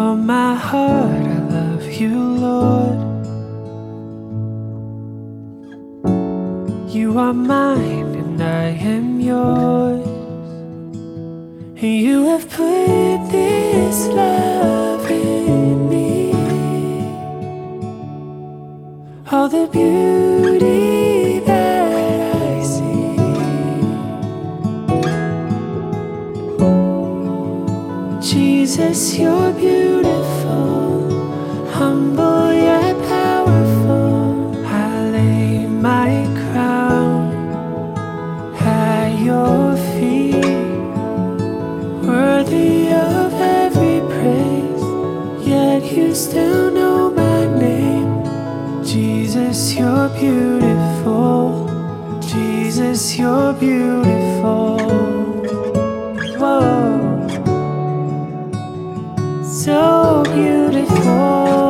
all my heart I love you, Lord. You are mine and I am yours, and you have put this love in me. All the beauty that I see, Jesus, you're beautiful, humble yet powerful. I lay my crown at your feet, worthy of every praise, yet you still know my name. Jesus, you're beautiful, Jesus, you're beautiful. Whoa, so beautiful.